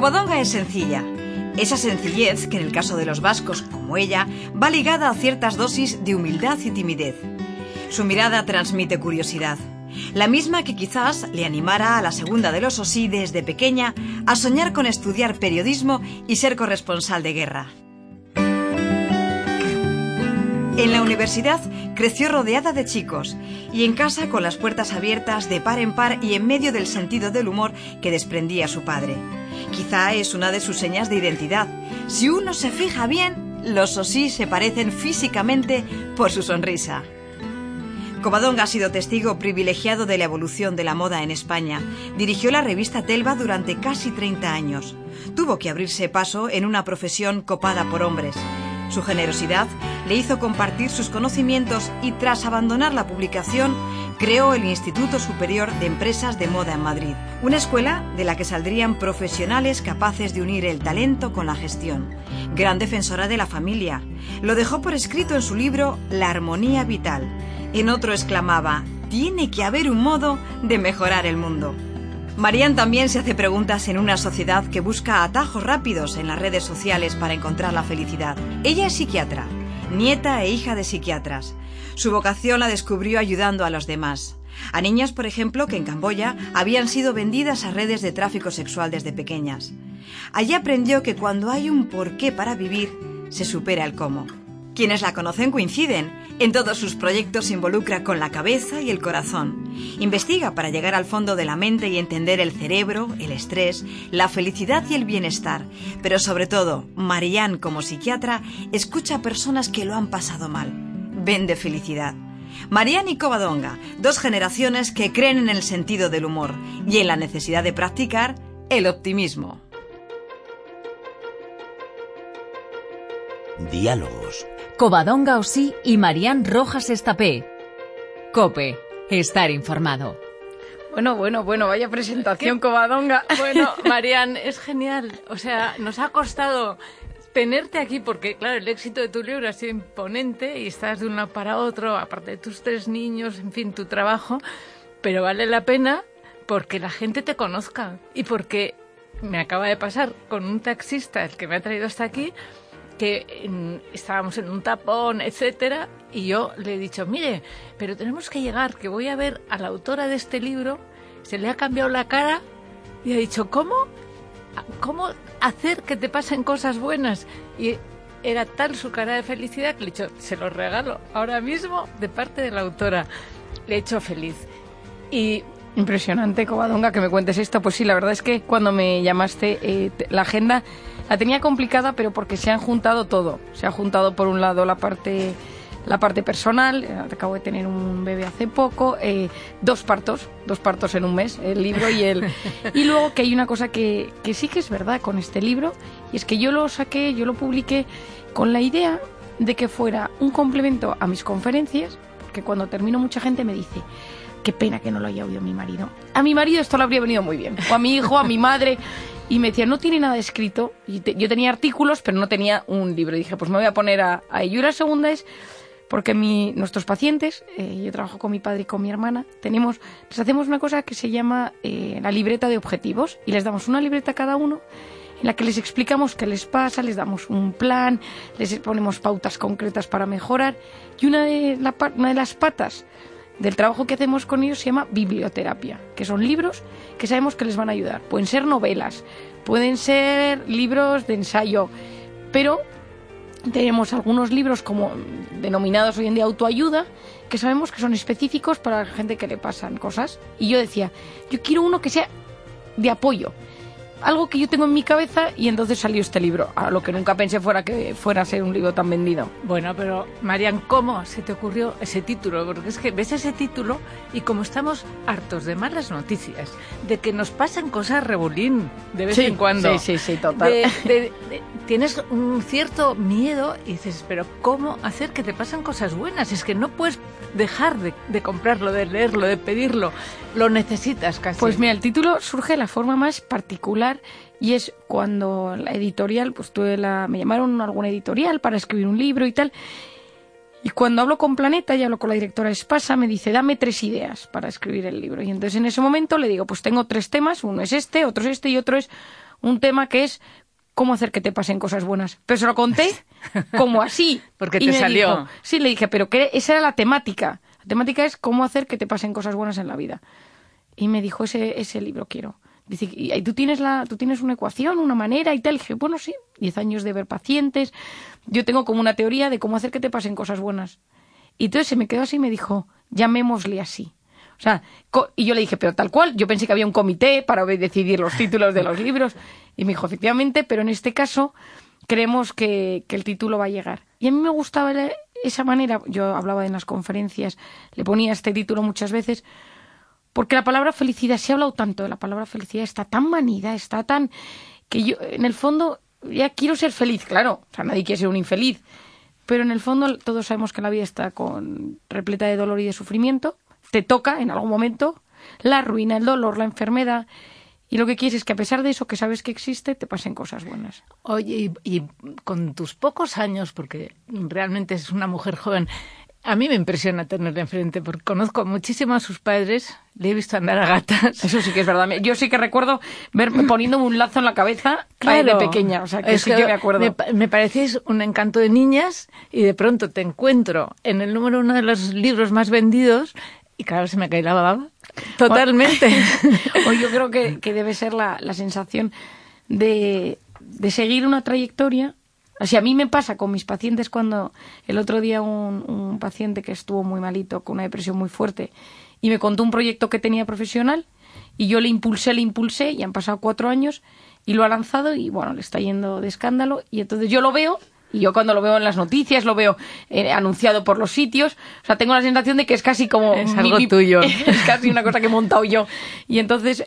Covadonga es sencilla. Esa sencillez que en el caso de los vascos, como ella, va ligada a ciertas dosis de humildad y timidez. Su mirada transmite curiosidad, la misma que quizás le animara a la segunda de los Osí desde pequeña a soñar con estudiar periodismo y ser corresponsal de guerra. En la universidad creció rodeada de chicos y en casa con las puertas abiertas de par en par y en medio del sentido del humor que desprendía su padre. Quizá es una de sus señas de identidad. Si uno se fija bien, los Osí se parecen físicamente por su sonrisa. Covadonga ha sido testigo privilegiado de la evolución de la moda en España. Dirigió la revista Telva durante casi 30 años. Tuvo que abrirse paso en una profesión copada por hombres. Su generosidad le hizo compartir sus conocimientos y tras abandonar la publicación, creó el Instituto Superior de Empresas de Moda en Madrid, una escuela de la que saldrían profesionales capaces de unir el talento con la gestión. Gran defensora de la familia, lo dejó por escrito en su libro La armonía vital. En otro exclamaba: tiene que haber un modo de mejorar el mundo. Marian también se hace preguntas en una sociedad que busca atajos rápidos en las redes sociales para encontrar la felicidad. Ella es psiquiatra, nieta e hija de psiquiatras. Su vocación la descubrió ayudando a los demás. A niñas, por ejemplo, que en Camboya habían sido vendidas a redes de tráfico sexual desde pequeñas. Allí aprendió que cuando hay un porqué para vivir, se supera el cómo. Quienes la conocen coinciden. En todos sus proyectos se involucra con la cabeza y el corazón. Investiga para llegar al fondo de la mente y entender el cerebro, el estrés, la felicidad y el bienestar. Pero sobre todo, Marian, como psiquiatra, escucha a personas que lo han pasado mal. Vende felicidad. Marian y Covadonga, dos generaciones que creen en el sentido del humor y en la necesidad de practicar el optimismo. Diálogos. Covadonga Osí y Marian Rojas Estapé. COPE. Estar informado. Bueno, vaya presentación, Covadonga. Bueno, Marian, es genial. O sea, nos ha costado tenerte aquí porque, claro, el éxito de tu libro ha sido imponente y estás de un lado para otro, aparte de tus 3 niños, en fin, tu trabajo, pero vale la pena porque la gente te conozca y porque me acaba de pasar con un taxista, el que me ha traído hasta aquí, que estábamos en un tapón, etcétera, y yo le he dicho, mire, pero tenemos que llegar, que voy a ver a la autora de este libro, se le ha cambiado la cara y ha dicho, ¿cómo hacer que te pasen cosas buenas? Y era tal su cara de felicidad que le he dicho, se lo regalo ahora mismo de parte de la autora. Le he hecho feliz. Y impresionante, Covadonga, que me cuentes esto. Pues sí, la verdad es que cuando me llamaste, la agenda la tenía complicada, pero porque se han juntado todo. Se ha juntado, por un lado, la parte personal. Acabo de tener un bebé hace poco, 2 partos en un mes, el libro y y luego que hay una cosa que sí que es verdad con este libro, y es que yo lo publiqué con la idea de que fuera un complemento a mis conferencias, porque cuando termino mucha gente me dice, qué pena que no lo haya oído mi marido. A mi marido esto le habría venido muy bien, o a mi hijo, a mi madre. Y me decía, no tiene nada escrito. Y yo tenía artículos, pero no tenía un libro. Y dije, pues me voy a poner a ello. Y la segunda es porque nuestros pacientes, yo trabajo con mi padre y con mi hermana, les hacemos una cosa que se llama la libreta de objetivos. Y les damos una libreta a cada uno en la que les explicamos qué les pasa, les damos un plan, les ponemos pautas concretas para mejorar. Y una de las patas del trabajo que hacemos con ellos se llama biblioterapia, que son libros que sabemos que les van a ayudar. Pueden ser novelas, pueden ser libros de ensayo, pero tenemos algunos libros como denominados hoy en día autoayuda, que sabemos que son específicos para la gente que le pasan cosas. Y yo decía, yo quiero uno que sea de apoyo, algo que yo tengo en mi cabeza, y entonces salió este libro, a lo que nunca pensé que fuera a ser un libro tan vendido. Bueno, pero Marian, ¿cómo se te ocurrió ese título? Porque es que ves ese título y como estamos hartos de malas noticias, de que nos pasan cosas rebulín de vez en cuando. Sí, total. Tienes un cierto miedo y dices, pero ¿cómo hacer que te pasen cosas buenas? Es que no puedes dejar de comprarlo, de leerlo, de pedirlo. Lo necesitas casi. Pues mira, el título surge de la forma más particular, y es cuando la editorial, pues me llamaron a alguna editorial para escribir un libro y tal, y cuando hablo con Planeta y hablo con la directora Espasa, me dice, dame 3 ideas para escribir el libro. Y entonces en ese momento le digo, pues tengo 3 temas, uno es este, otro es este y otro es un tema que es cómo hacer que te pasen cosas buenas. Pero se lo conté como así. Porque y te me salió. Dijo, sí, le dije, pero que esa era la temática. La temática es cómo hacer que te pasen cosas buenas en la vida. Y me dijo, ese libro quiero. Dice, ¿y tú tienes una ecuación, una manera y tal? Y dije, bueno, sí, 10 años de ver pacientes. Yo tengo como una teoría de cómo hacer que te pasen cosas buenas. Y entonces se me quedó así y me dijo, llamémosle así. O sea, y yo le dije, pero tal cual, yo pensé que había un comité para decidir los títulos de los libros. Y me dijo, efectivamente, pero en este caso creemos que el título va a llegar. Y a mí me gustaba esa manera, yo hablaba en las conferencias, le ponía este título muchas veces, porque la palabra felicidad, se ha hablado tanto de la palabra felicidad, está tan manida, está tan... que yo, en el fondo, ya quiero ser feliz, claro, o sea, nadie quiere ser un infeliz, pero en el fondo todos sabemos que la vida está repleta de dolor y de sufrimiento, te toca en algún momento la ruina, el dolor, la enfermedad, y lo que quieres es que a pesar de eso que sabes que existe, te pasen cosas buenas. Oye, y con tus pocos años, porque realmente es una mujer joven, a mí me impresiona tenerla enfrente, porque conozco muchísimo a sus padres, le he visto andar a gatas. Eso sí que es verdad. Yo sí que recuerdo verme poniéndome un lazo en la cabeza de pequeña, o sea que sí que me acuerdo. Me parecéis un encanto de niñas y de pronto te encuentro en el número 1 de los libros más vendidos y claro, se me cae la baba. Totalmente. O yo creo que debe ser la sensación de seguir una trayectoria. O sea, a mí me pasa con mis pacientes cuando el otro día un paciente que estuvo muy malito, con una depresión muy fuerte, y me contó un proyecto que tenía profesional y yo le impulsé y han pasado 4 años y lo ha lanzado y bueno, le está yendo de escándalo y entonces yo lo veo. Y yo cuando lo veo en las noticias, lo veo anunciado por los sitios, o sea, tengo la sensación de que es casi como... Es algo tuyo. Es casi una cosa que he montado yo. Y entonces,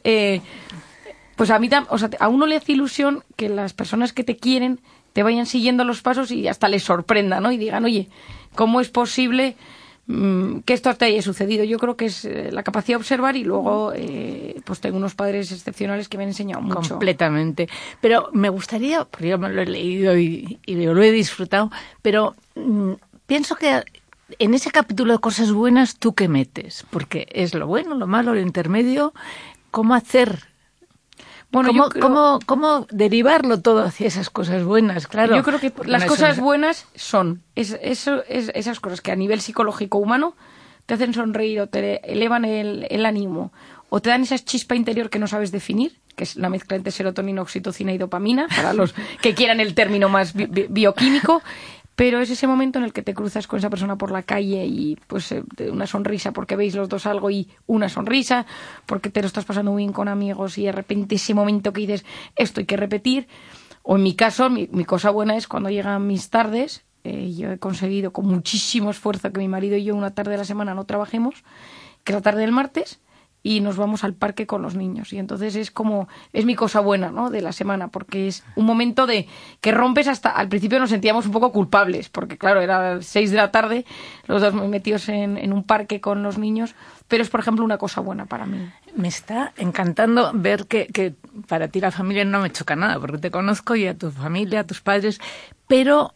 pues a mí, o sea, a uno le hace ilusión que las personas que te quieren te vayan siguiendo los pasos y hasta les sorprenda, ¿no? Y digan, oye, ¿cómo es posible que esto te haya sucedido? Yo creo que es la capacidad de observar y luego pues tengo unos padres excepcionales que me han enseñado mucho. Completamente. Pero me gustaría, porque yo me lo he leído y lo he disfrutado, pero pienso que en ese capítulo de cosas buenas, ¿tú qué metes? Porque es lo bueno, lo malo, lo intermedio, ¿cómo hacer? Bueno, ¿Cómo derivarlo todo hacia esas cosas buenas? Claro. Yo creo que las cosas buenas son esas cosas que a nivel psicológico humano te hacen sonreír o te elevan el ánimo o te dan esa chispa interior que no sabes definir, que es la mezcla entre serotonina, oxitocina y dopamina, para los que quieran el término más bioquímico. Pero es ese momento en el que te cruzas con esa persona por la calle y pues una sonrisa porque veis los dos algo y una sonrisa, porque te lo estás pasando muy bien con amigos y de repente ese momento que dices esto hay que repetir. O en mi caso, mi cosa buena es cuando llegan mis tardes, yo he conseguido con muchísimo esfuerzo que mi marido y yo una tarde de la semana no trabajemos, que es la tarde del martes, y nos vamos al parque con los niños. Y entonces es mi cosa buena, ¿no?, de la semana, porque es un momento de que rompes hasta... Al principio nos sentíamos un poco culpables, porque claro, era 6 de la tarde, los dos metidos en un parque con los niños, pero es, por ejemplo, una cosa buena para mí. Me está encantando ver que para ti la familia no me choca nada, porque te conozco y a tu familia, a tus padres, pero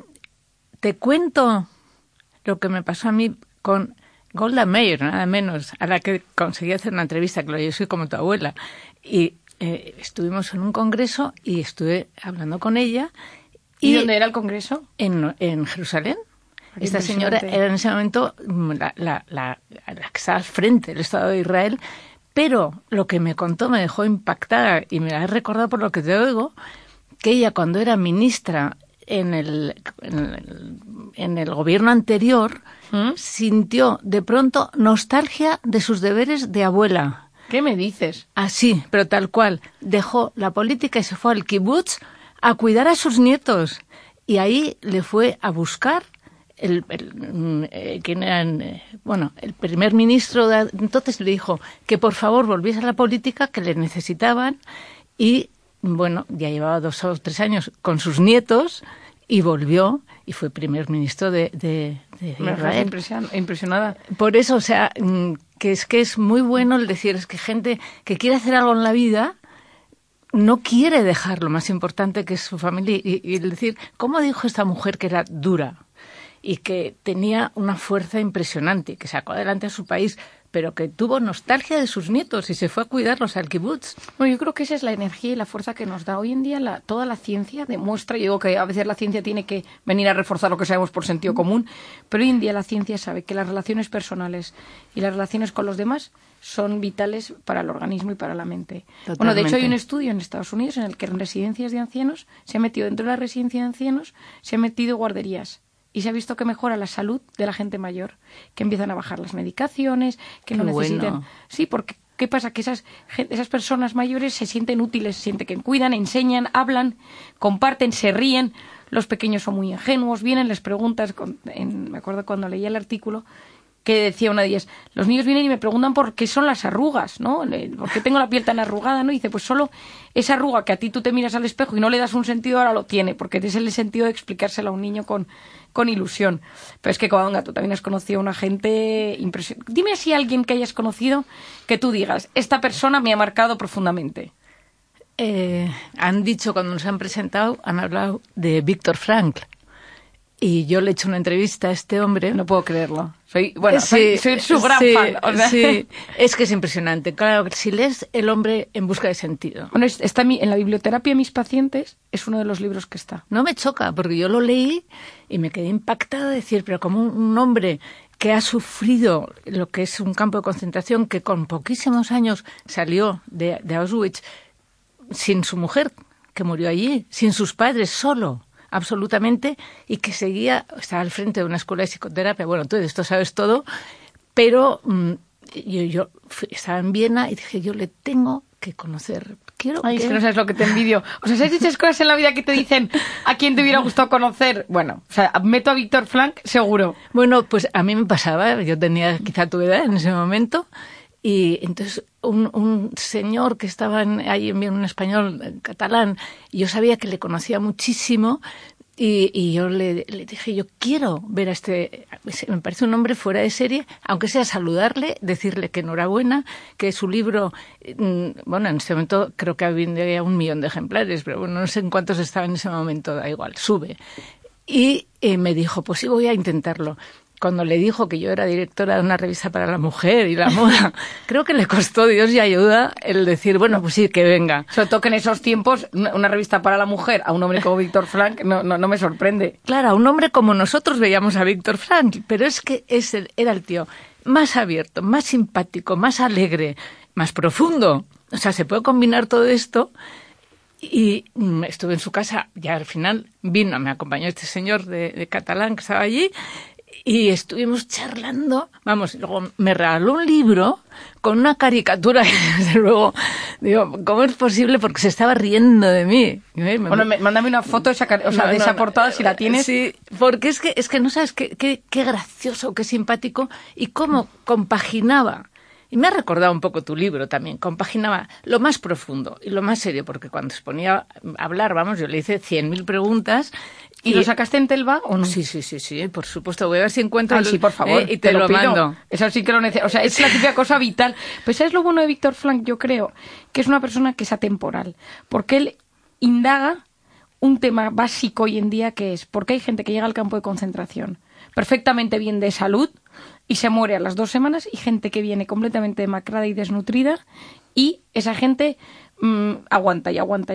te cuento lo que me pasó a mí con Golda Meir, nada menos, a la que conseguí hacer una entrevista, claro, yo soy como tu abuela, y estuvimos en un congreso y estuve hablando con ella. ¿Y dónde era el congreso? En Jerusalén. Esta señora era en ese momento la que estaba al frente del Estado de Israel, pero lo que me contó me dejó impactada y me la he recordado por lo que te oigo, que ella cuando era ministra en el gobierno anterior sintió de pronto nostalgia de sus deberes de abuela. ¿Qué me dices? Así, pero tal cual. Dejó la política y se fue al kibutz a cuidar a sus nietos. Y ahí le fue a buscar el primer ministro entonces le dijo que por favor volviese a la política, que le necesitaban, y bueno, ya llevaba 2 o 3 años con sus nietos y volvió y fue primer ministro de Israel. Impresionada. Por eso, o sea, que es muy bueno el decir, es que gente que quiere hacer algo en la vida no quiere dejar lo más importante que es su familia y el decir, ¿cómo dijo esta mujer que era dura? y que tenía una fuerza impresionante, que sacó adelante a su país, pero que tuvo nostalgia de sus nietos y se fue a cuidarlos al kibutz. Bueno, yo creo que esa es la energía y la fuerza que nos da hoy en día. Toda la ciencia demuestra, yo digo que a veces la ciencia tiene que venir a reforzar lo que sabemos por sentido común, pero hoy en día la ciencia sabe que las relaciones personales y las relaciones con los demás son vitales para el organismo y para la mente. Totalmente. Bueno, de hecho hay un estudio en Estados Unidos en el que en residencias de ancianos se ha metido, dentro de la residencia de ancianos, se han metido guarderías. Y se ha visto que mejora la salud de la gente mayor, que empiezan a bajar las medicaciones, que no necesitan... Bueno. Sí, porque ¿qué pasa? Que esas personas mayores se sienten útiles, se sienten que cuidan, enseñan, hablan, comparten, se ríen. Los pequeños son muy ingenuos, vienen, les preguntas... me acuerdo cuando leía el artículo que decía una de ellas, los niños vienen y me preguntan por qué son las arrugas, ¿no? ¿Por qué tengo la piel tan arrugada, no? Y dice, pues solo esa arruga que a ti tú te miras al espejo y no le das un sentido, ahora lo tiene, porque es el sentido de explicárselo a un niño con ilusión. Pero es que, Covadonga, tú también has conocido a una gente impresionante. Dime así a alguien que hayas conocido que tú digas, esta persona me ha marcado profundamente. Han dicho, cuando nos han presentado, han hablado de Víctor Frankl. Y yo le he hecho una entrevista a este hombre. No puedo creerlo. Soy su gran fan. O sea. Sí, es que es impresionante. Claro, si lees El hombre en busca de sentido. Bueno, está en la biblioterapia de mis pacientes, es uno de los libros que está. No me choca, porque yo lo leí y me quedé impactada de decir, pero como un hombre que ha sufrido lo que es un campo de concentración, que con poquísimos años salió de Auschwitz sin su mujer, que murió allí, sin sus padres, solo, absolutamente, y que estaba al frente de una escuela de psicoterapia. Bueno, tú de esto sabes todo, pero yo estaba en Viena y dije, yo le tengo que conocer. Es que no sabes lo que te envidio. O sea, ¿sabes dichas cosas en la vida que te dicen a quién te hubiera gustado conocer? Bueno, o sea, meto a Víctor Frankl, seguro. Bueno, pues a mí me pasaba, yo tenía quizá tu edad en ese momento, y entonces un señor que estaba ahí en un español catalán, yo sabía que le conocía muchísimo, y yo le dije, yo quiero ver a me parece un hombre fuera de serie, aunque sea saludarle, decirle que enhorabuena, que su libro, bueno, en este momento creo que ha vendido ya 1 millón de ejemplares, pero bueno, no sé en cuántos estaba en ese momento, da igual, sube. Y me dijo, pues sí, voy a intentarlo. Cuando le dijo que yo era directora de una revista para la mujer y la moda, creo que le costó Dios y ayuda el decir, bueno, pues sí, que venga. Sobre todo que en esos tiempos una revista para la mujer a un hombre como Víctor Frankl no me sorprende. Claro, a un hombre como nosotros veíamos a Víctor Frankl, pero es que era el tío más abierto, más simpático, más alegre, más profundo. O sea, se puede combinar todo esto. Y estuve en su casa, ya al final me acompañó este señor de catalán que estaba allí, y estuvimos charlando, vamos, luego me regaló un libro con una caricatura que desde luego, digo, ¿cómo es posible? Porque se estaba riendo de mí. Bueno, mándame una foto de esa portada si la tienes. Sí, porque es que no sabes qué gracioso, qué simpático y cómo compaginaba. Y me ha recordado un poco tu libro también, compaginaba lo más profundo y lo más serio, porque cuando se ponía a hablar, vamos, yo le hice 100.000 preguntas. ¿Y lo sacaste en Telva o no? Sí, por supuesto. Voy a ver si encuentro sí, por favor, y te lo mando. Eso sí que lo necesito. O sea, es la típica cosa vital. Pues ¿sabes lo bueno de Víctor Frankl? Yo creo que es una persona que es atemporal, porque él indaga un tema básico hoy en día, que es porque hay gente que llega al campo de concentración perfectamente bien de salud y se muere a las 2 semanas, y gente que viene completamente demacrada y desnutrida, y esa gente aguanta. Y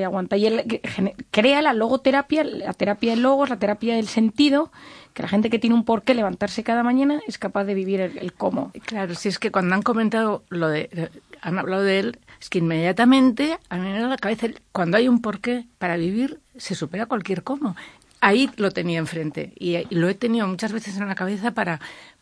él crea la logoterapia, la terapia de logos, la terapia del sentido, que la gente que tiene un porqué levantarse cada mañana es capaz de vivir el cómo. Claro, si es que cuando han comentado han hablado de él, es que inmediatamente a mí me da la cabeza, cuando hay un porqué para vivir, se supera cualquier cómo. Ahí lo tenía enfrente y lo he tenido muchas veces en la cabeza para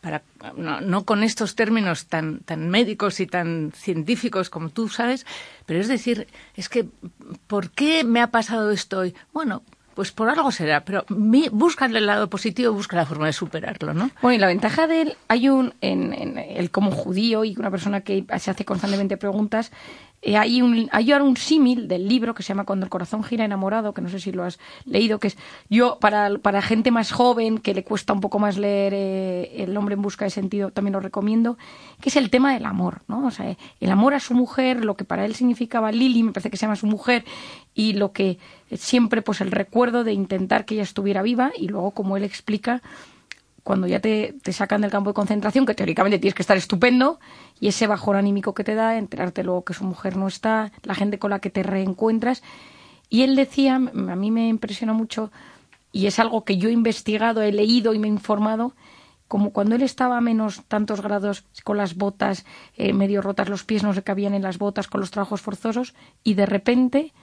no con estos términos tan médicos y tan científicos como tú sabes, pero es decir, es que ¿por qué me ha pasado esto hoy? Bueno, pues por algo será, pero busca el lado positivo, busca la forma de superarlo, ¿no? Bueno, y la ventaja de él, en él como judío y una persona que se hace constantemente preguntas, hay ahora un símil del libro que se llama Cuando el corazón gira enamorado, que no sé si lo has leído, que es para gente más joven que le cuesta un poco más leer El hombre en busca de sentido, también lo recomiendo, que es el tema del amor, ¿no? O sea, el amor a su mujer, lo que para él significaba Lili, me parece que se llama su mujer, y lo que siempre, pues el recuerdo de intentar que ella estuviera viva, y luego, como él explica, cuando ya te sacan del campo de concentración, que teóricamente tienes que estar estupendo, y ese bajón anímico que te da, enterarte luego que su mujer no está, la gente con la que te reencuentras. Y él decía, a mí me impresiona mucho, y es algo que yo he investigado, he leído y me he informado, como cuando él estaba a menos tantos grados, con las botas medio rotas, los pies no se cabían en las botas, con los trabajos forzosos, y de repente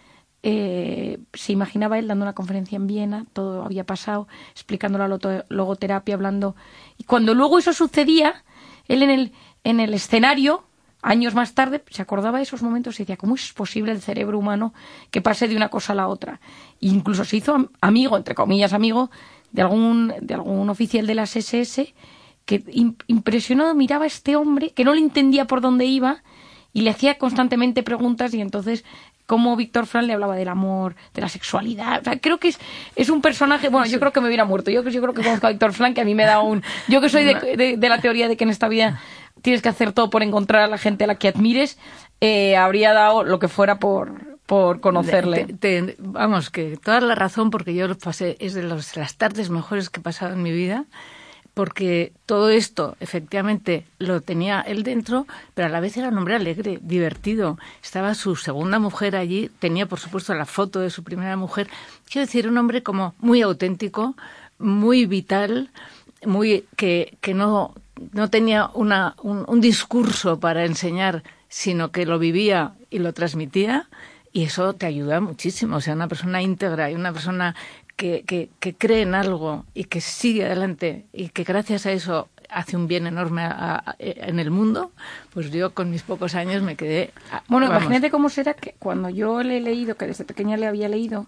se imaginaba él dando una conferencia en Viena, todo había pasado, explicando la logoterapia, hablando. Y cuando luego eso sucedía, él en el escenario, años más tarde, se acordaba de esos momentos y decía, ¿cómo es posible el cerebro humano que pase de una cosa a la otra? E incluso se hizo amigo, entre comillas amigo, de algún oficial de las SS, que impresionado miraba a este hombre, que no le entendía por dónde iba, y le hacía constantemente preguntas, y entonces cómo Víctor Frank le hablaba del amor, de la sexualidad. O sea, creo que es un personaje... Bueno, yo creo que me hubiera muerto. Yo creo que conozco a Víctor Frank, que a mí me da un... Yo que soy de la teoría de que en esta vida tienes que hacer todo por encontrar a la gente a la que admires, habría dado lo que fuera por conocerle. Vamos, que toda la razón, porque yo lo pasé, es de las tardes mejores que he pasado en mi vida, porque todo esto, efectivamente, lo tenía él dentro, pero a la vez era un hombre alegre, divertido. Estaba su segunda mujer allí, tenía, por supuesto, la foto de su primera mujer. Quiero decir, un hombre como muy auténtico, muy vital, muy que no tenía un discurso para enseñar, sino que lo vivía y lo transmitía, y eso te ayuda muchísimo. O sea, una persona íntegra y una persona que cree en algo y que sigue adelante y que gracias a eso hace un bien enorme en el mundo, pues yo con mis pocos años me quedé... Bueno, imagínate cómo será que cuando yo le he leído, que desde pequeña le había leído,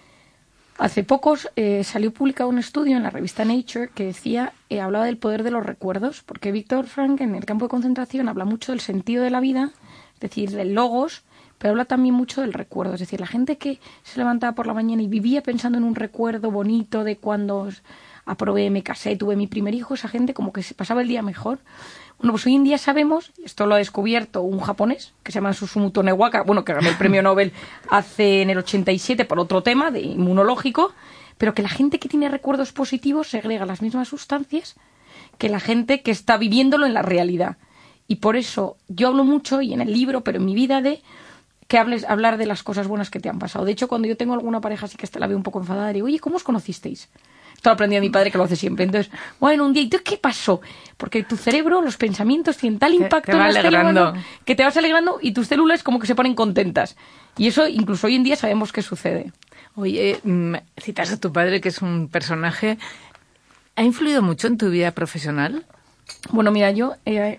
hace pocos salió publicado un estudio en la revista Nature que decía, hablaba del poder de los recuerdos, porque Víctor Frank en el campo de concentración habla mucho del sentido de la vida, es decir, del logos, pero habla también mucho del recuerdo. Es decir, la gente que se levantaba por la mañana y vivía pensando en un recuerdo bonito de cuando aprobé, me casé, tuve mi primer hijo, esa gente como que se pasaba el día mejor. Bueno, pues hoy en día sabemos, esto lo ha descubierto un japonés, que se llama Susumu Tonewaka, bueno, que ganó el premio Nobel en el 87 por otro tema de inmunológico, pero que la gente que tiene recuerdos positivos segrega las mismas sustancias que la gente que está viviéndolo en la realidad. Y por eso yo hablo mucho, y en el libro, pero en mi vida, de que hablar de las cosas buenas que te han pasado. De hecho, cuando yo tengo alguna pareja así que la veo un poco enfadada, digo, oye, ¿cómo os conocisteis? Esto lo aprendí a mi padre, que lo hace siempre. Entonces, bueno, un día, ¿y tú qué pasó? Porque tu cerebro, los pensamientos tienen tal impacto en las células que te vas alegrando y tus células como que se ponen contentas. Y eso, incluso hoy en día, sabemos que sucede. Oye, citas a tu padre, que es un personaje... ¿Ha influido mucho en tu vida profesional? Bueno, mira, yo...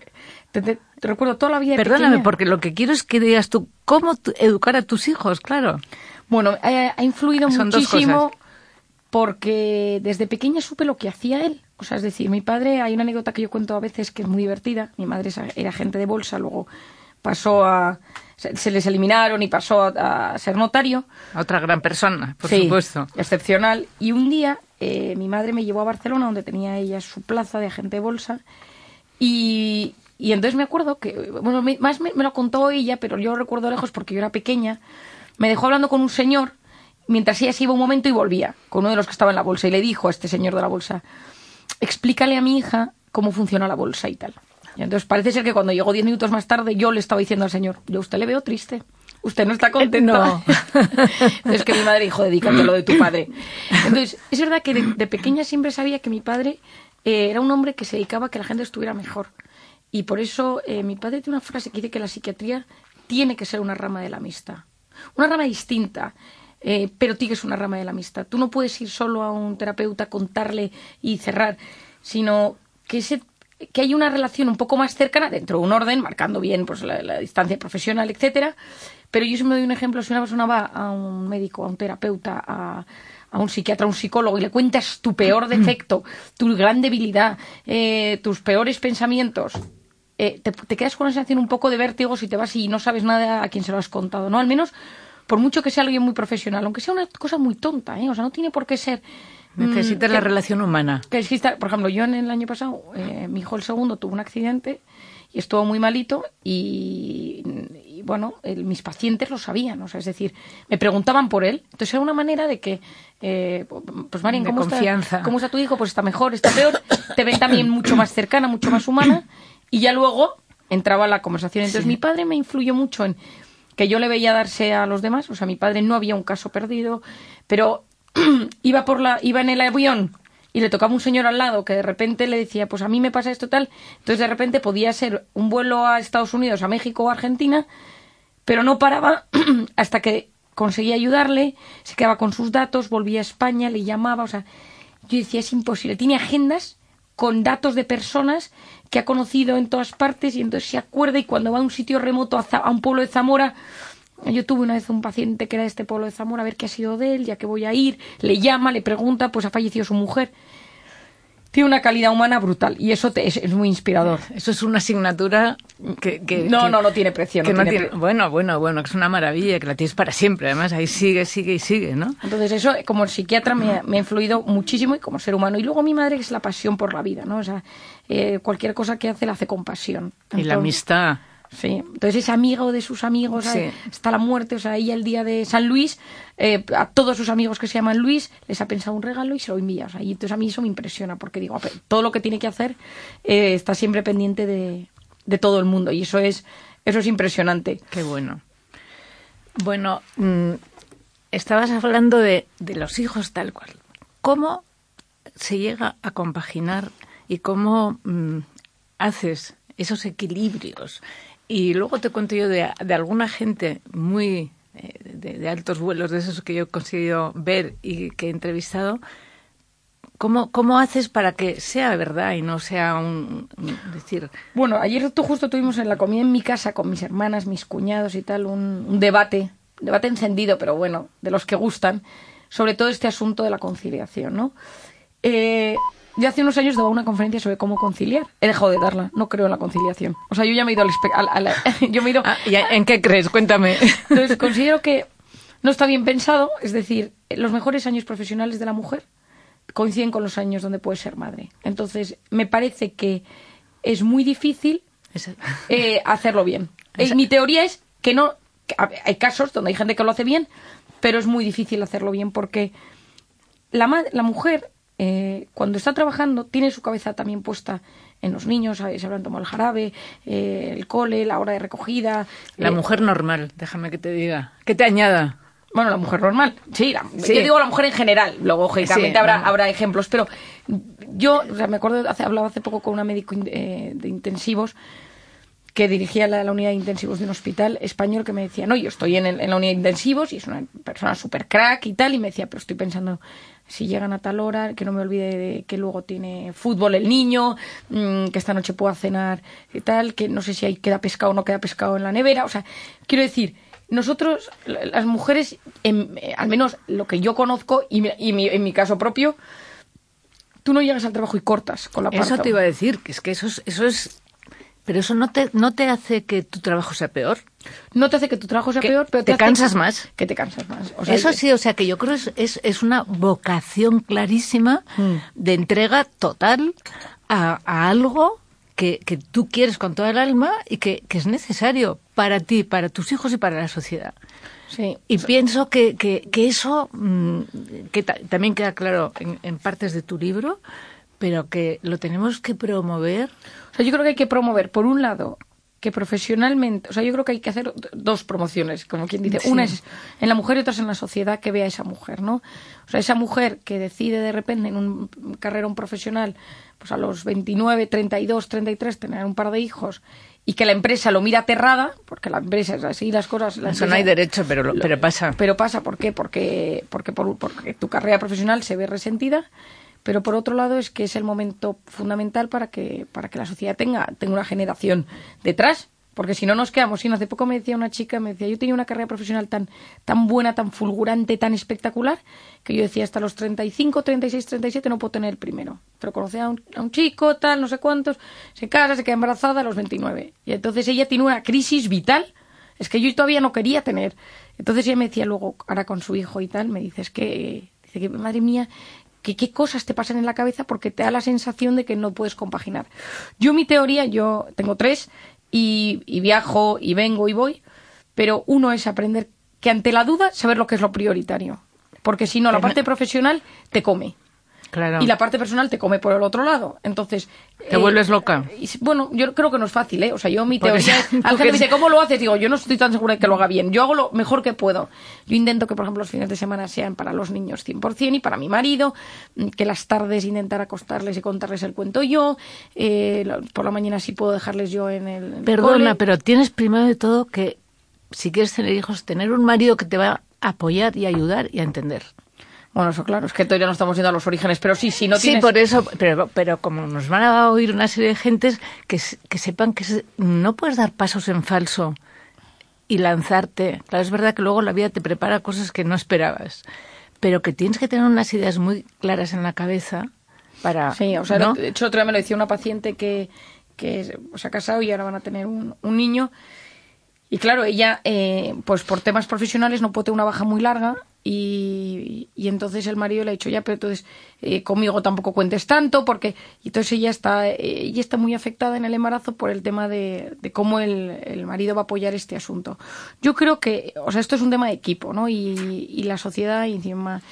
Te recuerdo toda la vida. Perdóname, pequeña. porque lo que quiero es que digas tú cómo educar a tus hijos, claro. Bueno, ha influido Son muchísimo porque desde pequeña supe lo que hacía él. O sea, es decir, mi padre, hay una anécdota que yo cuento a veces que es muy divertida. Mi madre era agente de bolsa, luego pasó se les eliminaron y pasó a ser notario. Otra gran persona, por sí, supuesto. Excepcional. Y un día mi madre me llevó a Barcelona, donde tenía ella su plaza de agente de bolsa, y entonces me acuerdo que, bueno, más me lo contó ella, pero yo lo recuerdo lejos porque yo era pequeña. Me dejó hablando con un señor mientras ella se iba un momento y volvía, con uno de los que estaba en la bolsa, y le dijo a este señor de la bolsa, explícale a mi hija cómo funciona la bolsa y tal. Y entonces parece ser que cuando llegó 10 minutos más tarde yo le estaba diciendo al señor, yo a usted le veo triste, usted no está contento. No. Es que mi madre dijo, dedícate lo de tu padre. Entonces, es verdad que de pequeña siempre sabía que mi padre era un hombre que se dedicaba a que la gente estuviera mejor. Y por eso mi padre tiene una frase que dice que la psiquiatría tiene que ser una rama de la amistad. Una rama distinta, pero tiene que ser una rama de la amistad. Tú no puedes ir solo a un terapeuta, contarle y cerrar, sino que hay una relación un poco más cercana, dentro de un orden, marcando bien pues la distancia profesional, etcétera. Pero yo siempre doy un ejemplo, si una persona va a un médico, a un terapeuta, a un psiquiatra, a un psicólogo, y le cuentas tu peor defecto, tu gran debilidad, tus peores pensamientos, te quedas con una sensación un poco de vértigo si te vas y no sabes nada a quién se lo has contado, ¿no? Al menos, por mucho que sea alguien muy profesional, aunque sea una cosa muy tonta, o sea, no tiene por qué ser... Necesitas la relación humana. Que exista, por ejemplo, yo en el año pasado, mi hijo el segundo tuvo un accidente y estuvo muy malito y bueno, mis pacientes lo sabían, o sea, es decir, me preguntaban por él. Entonces era una manera de que, pues Marian, ¿cómo está tu hijo? Pues está mejor, está peor. Te ven también mucho más cercana, mucho más humana. Y ya luego entraba la conversación. Entonces mi padre me influyó mucho en que yo le veía darse a los demás. O sea, mi padre no había un caso perdido, pero iba en el avión y le tocaba un señor al lado que de repente le decía, pues a mí me pasa esto tal. Entonces de repente podía ser un vuelo a Estados Unidos, a México o a Argentina, pero no paraba hasta que conseguía ayudarle, se quedaba con sus datos, volvía a España, le llamaba, o sea, yo decía, es imposible. Tiene agendas con datos de personas que ha conocido en todas partes y entonces se acuerda, y cuando va a un sitio remoto, a un pueblo de Zamora, yo tuve una vez un paciente que era de este pueblo de Zamora, a ver qué ha sido de él, ya que voy a ir, le llama, le pregunta, pues ha fallecido su mujer. Tiene una calidad humana brutal y eso es muy inspirador. Eso es una asignatura que no tiene precio. Bueno, que es una maravilla, que la tienes para siempre. Además, ahí sigue, ¿no? Entonces eso, como psiquiatra, me ha influido muchísimo y como ser humano. Y luego mi madre, que es la pasión por la vida, ¿no? O sea, cualquier cosa que hace, la hace con pasión. Y la amistad. Sí, entonces es amigo de sus amigos, hasta la muerte. O sea, ella el día de San Luis, a todos sus amigos que se llaman Luis, les ha pensado un regalo y se lo envía. O sea, y entonces a mí eso me impresiona, porque digo, todo lo que tiene que hacer está siempre pendiente de todo el mundo, y eso es impresionante. Qué bueno. Bueno, estabas hablando de los hijos tal cual. ¿Cómo se llega a compaginar y cómo haces esos equilibrios? Y luego te cuento yo de alguna gente muy de altos vuelos, de esos que yo he conseguido ver y que he entrevistado. ¿Cómo haces para que sea verdad y no sea decir? Bueno, ayer justo tuvimos en la comida en mi casa con mis hermanas, mis cuñados y tal, un debate encendido, pero bueno, de los que gustan, sobre todo este asunto de la conciliación, ¿no? Yo hace unos años daba una conferencia sobre cómo conciliar. He dejado de darla, no creo en la conciliación. O sea, yo ya me he ido ¿En qué crees? Cuéntame. Entonces, considero que no está bien pensado, es decir, los mejores años profesionales de la mujer coinciden con los años donde puede ser madre. Entonces, me parece que es muy difícil hacerlo bien. Mi teoría es que no... Hay casos donde hay gente que lo hace bien, pero es muy difícil hacerlo bien porque la mujer... cuando está trabajando tiene su cabeza también puesta en los niños, se habrán tomado el jarabe, el cole, la hora de recogida. La mujer normal, déjame que te diga, que te añada. Bueno, la mujer normal, sí. Yo digo la mujer en general, luego lógicamente habrá ejemplos, pero yo me acuerdo, hablaba hace poco con una médico de intensivos que dirigía la unidad de intensivos de un hospital español, que me decía, no, yo estoy en la unidad de intensivos y es una persona súper crack y tal, y me decía, pero estoy pensando, si llegan a tal hora, que no me olvide de que luego tiene fútbol el niño, que esta noche pueda cenar y tal, que no sé si queda pescado o no queda pescado en la nevera. O sea, quiero decir, nosotros, las mujeres, al menos lo que yo conozco, y en mi caso propio, tú no llegas al trabajo y cortas con la parto. Eso te iba a decir, que es que eso es... Pero eso no te hace que tu trabajo sea peor. No te hace que tu trabajo sea peor, pero te cansas más. Que te cansas más. O sea, eso sí, o sea, que yo creo es una vocación clarísima de entrega total a algo que tú quieres con toda el alma y que es necesario para ti, para tus hijos y para la sociedad. Sí. Y pienso que eso, que también queda claro en partes de tu libro, pero que lo tenemos que promover. O sea, yo creo que hay que promover, por un lado, que profesionalmente... O sea, yo creo que hay que hacer dos promociones, como quien dice. Sí. Una es en la mujer y otra es en la sociedad, que vea a esa mujer, ¿no? O sea, esa mujer que decide de repente en un carrera profesional, pues a los 29, 32, 33, tener un par de hijos, y que la empresa lo mira aterrada, porque la empresa es así, las cosas... Eso no hay derecho, pero pasa. Pero pasa, ¿por qué? Porque tu carrera profesional se ve resentida. Pero por otro lado es que es el momento fundamental para que la sociedad tenga una generación detrás, porque si no nos quedamos sin. Hace poco me decía una chica, yo tenía una carrera profesional tan buena, tan fulgurante, tan espectacular, que yo decía hasta los 35, 36, 37 no puedo tener el primero. Pero conocí a un chico, tal, no sé cuántos, se casa, se queda embarazada a los 29. Y entonces ella tiene una crisis vital, es que yo todavía no quería tener. Entonces ella me decía luego, ahora con su hijo y tal, me dice que madre mía, ¿qué cosas te pasan en la cabeza? Porque te da la sensación de que no puedes compaginar. Mi teoría, yo tengo 3 y viajo y vengo y voy, pero uno es aprender que ante la duda saber lo que es lo prioritario, porque si no la parte profesional te come. Claro. Y la parte personal te come por el otro lado. Entonces... Te vuelves loca. Bueno, yo creo que no es fácil, ¿eh? O sea, yo mi teoría es... Alguien me dice, ¿cómo lo haces? Digo, yo no estoy tan segura de que lo haga bien. Yo hago lo mejor que puedo. Yo intento que, por ejemplo, los fines de semana sean para los niños 100% y para mi marido. Que las tardes intentar acostarles y contarles el cuento yo. Por la mañana sí puedo dejarles yo en el Perdona, cole. pero tienes primero de todo que, si quieres tener hijos, tener un marido que te va a apoyar y ayudar y a entender. Bueno, eso claro, es que todavía no estamos yendo a los orígenes, pero sí, no tienes... Sí, por eso, pero como nos van a oír una serie de gentes que sepan que no puedes dar pasos en falso y lanzarte. Claro, es verdad que luego la vida te prepara cosas que no esperabas, pero que tienes que tener unas ideas muy claras en la cabeza para... Sí, o sea, ¿no? de hecho, otro día me lo decía una paciente que se ha casado y ahora van a tener un niño. Y claro, ella, pues por temas profesionales no puede tener una baja muy larga y entonces el marido le ha dicho, ya, pero entonces conmigo tampoco cuentes tanto, porque... Y entonces ella está muy afectada en el embarazo por el tema de cómo el marido va a apoyar este asunto. Yo creo que, o sea, esto es un tema de equipo, ¿no? Y la sociedad, y encima,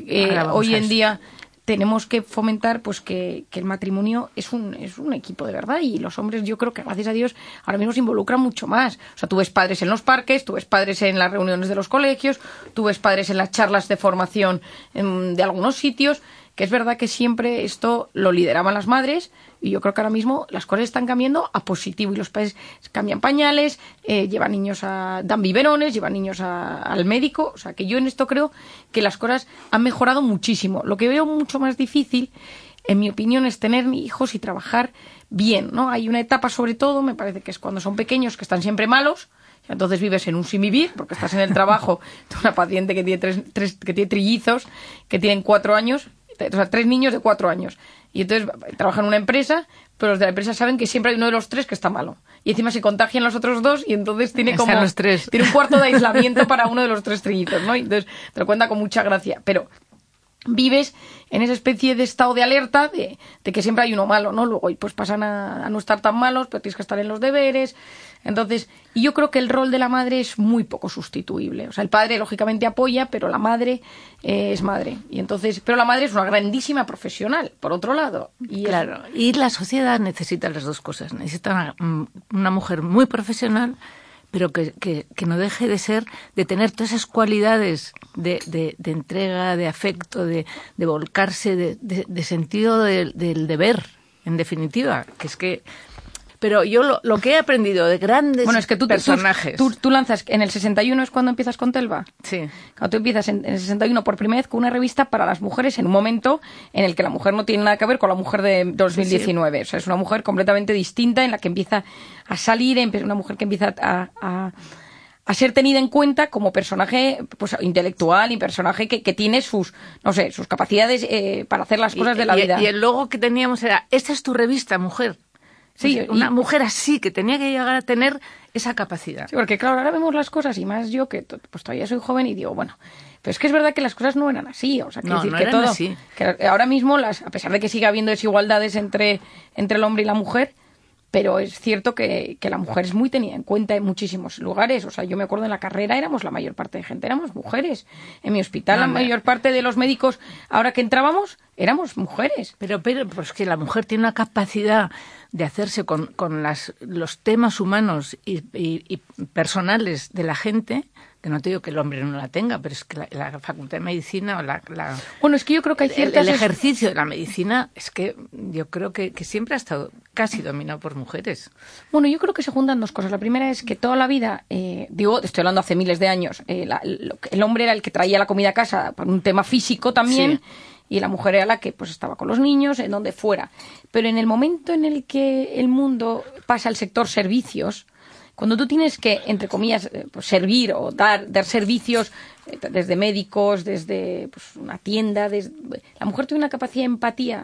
hoy en día... tenemos que fomentar pues que el matrimonio es un equipo de verdad, y los hombres, yo creo que gracias a Dios ahora mismo se involucran mucho más. O sea, tú ves padres en los parques, tú ves padres en las reuniones de los colegios, tú ves padres en las charlas de formación de algunos sitios, que es verdad que siempre esto lo lideraban las madres, y yo creo que ahora mismo las cosas están cambiando a positivo, y los padres cambian pañales, llevan niños dan biberones, llevan niños al médico. O sea, que yo en esto creo que las cosas han mejorado muchísimo. Lo que veo mucho más difícil, en mi opinión, es tener hijos y trabajar bien, ¿no? Hay una etapa, sobre todo, me parece que es cuando son pequeños, que están siempre malos. Entonces vives en un sin vivir, porque estás en el trabajo de una paciente que tiene que tiene trillizos, que tienen 4 años, o sea, 3 niños de 4 años. Y entonces trabajan en una empresa, pero los de la empresa saben que siempre hay uno de los 3 que está malo. Y encima se contagian los otros 2, y entonces tiene como... Están los 3. Tiene un cuarto de aislamiento para uno de los 3 trillizos, ¿no? Y entonces te lo cuenta con mucha gracia. Pero vives en esa especie de estado de alerta de que siempre hay uno malo, ¿no? Luego pues pasan a no estar tan malos, pero tienes que estar en los deberes. Entonces, y yo creo que el rol de la madre es muy poco sustituible. O sea, el padre lógicamente apoya, pero la madre es madre. Y entonces, pero la madre es una grandísima profesional, por otro lado. Y claro, y la sociedad necesita las dos cosas. Necesita una mujer muy profesional, pero que no deje de tener todas esas cualidades de entrega, de afecto, de volcarse, de sentido del deber, en definitiva, que es que... Pero yo lo que he aprendido de grandes personajes... Tú lanzas, en el 61 es cuando empiezas con Telva. Sí. Cuando tú empiezas en el 61 por primera vez con una revista para las mujeres, en un momento en el que la mujer no tiene nada que ver con la mujer de 2019. Sí. O sea, es una mujer completamente distinta, en la que empieza a salir, una mujer que empieza a ser tenida en cuenta como personaje pues intelectual, y personaje que tiene sus capacidades para hacer las cosas de la vida. Y el logo que teníamos era, esta es tu revista, mujer. Sí, una mujer así, que tenía que llegar a tener esa capacidad. Sí, porque claro, ahora vemos las cosas, y más yo que pues todavía soy joven, y digo, bueno, pero es que es verdad que las cosas no eran así. O sea, no decir que eran todo, así. Que ahora mismo, a pesar de que siga habiendo desigualdades entre el hombre y la mujer, pero es cierto que la mujer es muy tenida en cuenta en muchísimos lugares. O sea, yo me acuerdo en la carrera éramos la mayor parte de gente, éramos mujeres. En mi hospital la mayor parte de los médicos, ahora que entrábamos, éramos mujeres. Pero pues que la mujer tiene una capacidad de hacerse con los temas humanos y personales de la gente, que no te digo que el hombre no la tenga, pero es que la facultad de medicina o bueno, es que yo creo que hay ciertas... El ejercicio de la medicina es que yo creo que siempre ha estado casi dominado por mujeres. Bueno, yo creo que se juntan dos cosas. La primera es que toda la vida, estoy hablando hace miles de años, el hombre era el que traía la comida a casa por un tema físico también, sí. Y la mujer era la que pues estaba con los niños, en donde fuera. Pero en el momento en el que el mundo pasa al sector servicios, cuando tú tienes que, entre comillas, pues servir o dar servicios, desde médicos, desde pues, una tienda, la mujer tiene una capacidad de empatía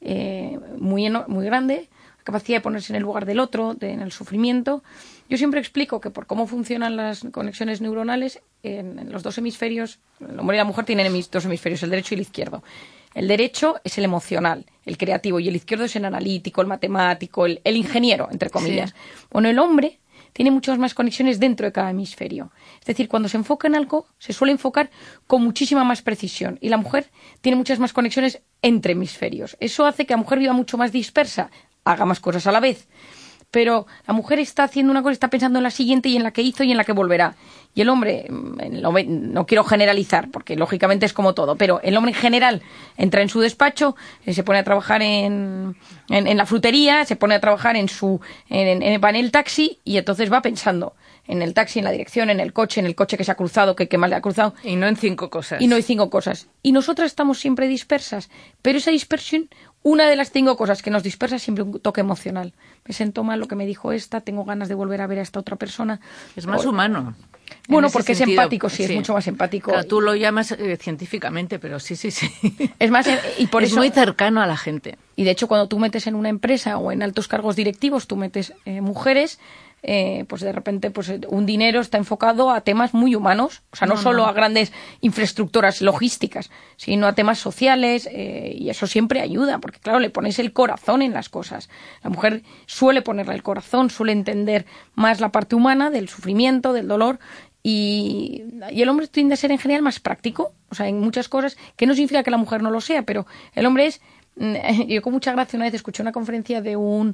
muy grande, capacidad de ponerse en el lugar del otro, en el sufrimiento. Yo siempre explico que por cómo funcionan las conexiones neuronales en los dos hemisferios, el hombre y la mujer tienen dos hemisferios, el derecho y el izquierdo. El derecho es el emocional, el creativo, y el izquierdo es el analítico, el matemático, el ingeniero, entre comillas. Sí. Bueno, el hombre tiene muchas más conexiones dentro de cada hemisferio. Es decir, cuando se enfoca en algo, se suele enfocar con muchísima más precisión. Y la mujer tiene muchas más conexiones entre hemisferios. Eso hace que la mujer viva mucho más dispersa, haga más cosas a la vez. Pero la mujer está haciendo una cosa, está pensando en la siguiente y en la que hizo y en la que volverá. Y el hombre, no quiero generalizar, porque lógicamente es como todo, pero el hombre en general entra en su despacho, se pone a trabajar en la frutería, se pone a trabajar va en el taxi y entonces va pensando en el taxi, en la dirección, en el coche que se ha cruzado, que mal le ha cruzado. Y no en 5 cosas. Y no hay 5 cosas. Y nosotras estamos siempre dispersas, pero esa dispersión, una de las 5 cosas que nos dispersa es siempre un toque emocional. Me siento mal lo que me dijo esta, tengo ganas de volver a ver a esta otra persona. Es más humano. Bueno, porque es empático, sí, es mucho más empático. Claro, tú lo llamas científicamente, pero sí. Es más, y por es eso, muy cercano a la gente. Y de hecho, cuando tú metes en una empresa o en altos cargos directivos, tú metes mujeres, pues de repente un dinero está enfocado a temas muy humanos, o sea, no solo a grandes infraestructuras logísticas, sino a temas sociales, y eso siempre ayuda, porque claro, le pones el corazón en las cosas. La mujer suele ponerle el corazón, suele entender más la parte humana del sufrimiento, del dolor, y el hombre tiende a ser en general más práctico, o sea, en muchas cosas, que no significa que la mujer no lo sea, pero el hombre es... Yo con mucha gracia una vez escuché una conferencia de un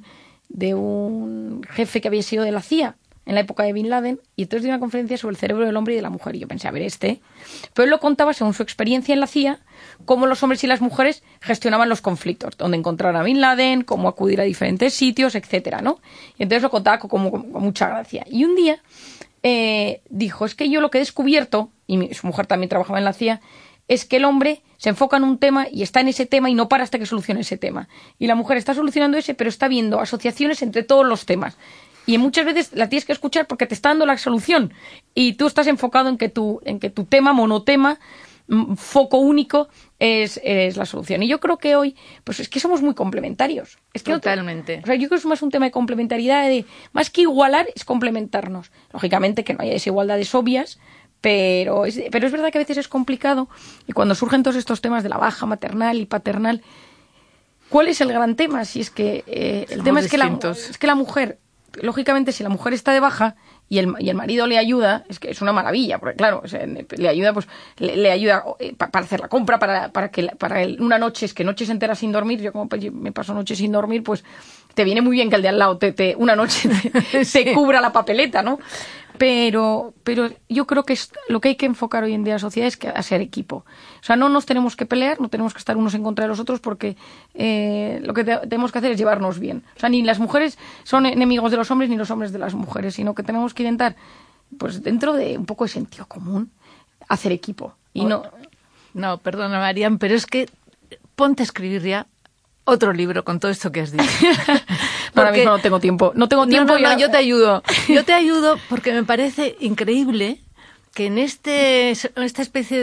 jefe que había sido de la CIA en la época de Bin Laden, y entonces dio una conferencia sobre el cerebro del hombre y de la mujer, y yo pensé, a ver, pero él lo contaba según su experiencia en la CIA, cómo los hombres y las mujeres gestionaban los conflictos, dónde encontrar a Bin Laden, cómo acudir a diferentes sitios, etcétera, ¿no? Y entonces lo contaba con mucha gracia. Y un día dijo, es que yo lo que he descubierto, y su mujer también trabajaba en la CIA, es que el hombre se enfoca en un tema y está en ese tema y no para hasta que solucione ese tema. Y la mujer está solucionando ese, pero está viendo asociaciones entre todos los temas. Y muchas veces la tienes que escuchar porque te está dando la solución. Y tú estás enfocado en que tu tema, monotema, foco único, es la solución. Y yo creo que hoy, pues es que somos muy complementarios. Es que totalmente. O sea, yo creo que es más un tema de complementariedad, más que igualar, es complementarnos. Lógicamente que no haya desigualdades obvias, pero es verdad que a veces es complicado, y cuando surgen todos estos temas de la baja maternal y paternal, ¿cuál es el gran tema? Si es que el tema es que la mujer, lógicamente, si la mujer está de baja y el marido le ayuda, es que es una maravilla, porque claro, o sea, le ayuda, pues le ayuda para hacer la compra, para una noche, es que noches enteras sin dormir, yo como me paso noches sin dormir, pues te viene muy bien que el de al lado una noche te cubra la papeleta, ¿no? Pero yo creo que lo que hay que enfocar hoy en día en la sociedad es a ser equipo. O sea, no nos tenemos que pelear, no tenemos que estar unos en contra de los otros, porque lo que tenemos que hacer es llevarnos bien. O sea, ni las mujeres son enemigos de los hombres ni los hombres de las mujeres, sino que tenemos que intentar, pues dentro de un poco de sentido común, hacer equipo. Y No, perdona, Marian, pero es que ponte a escribir ya otro libro con todo esto que has dicho. Ahora mismo no tengo tiempo. No, yo te ayudo. Yo te ayudo porque me parece increíble que en esta especie